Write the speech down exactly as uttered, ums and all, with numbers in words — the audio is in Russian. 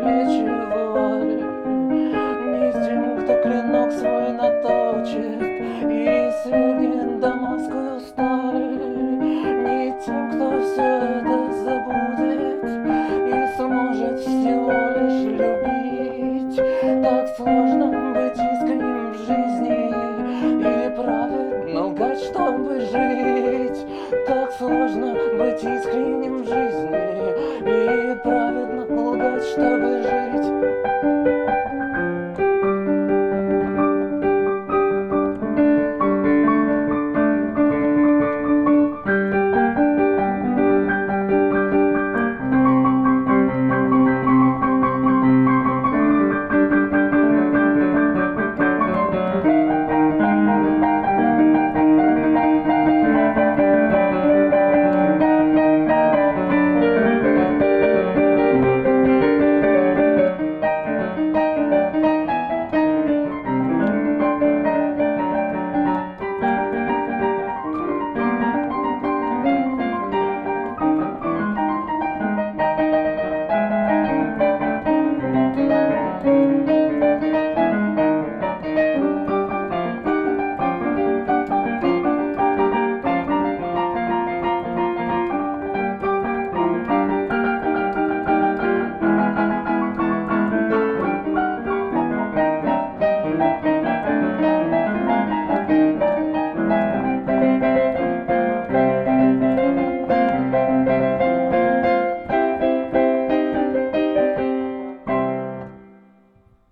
плечи воли. Не тем, кто клинок свой наточит и свергнет дамасскую сталь, не тем, кто все это забудет и сможет всего лишь любить. Так сложно быть искренним в жизни и праведно лгать, чтобы жить. Так сложно быть искренним в жизни и праведно лгать, чтобы жить.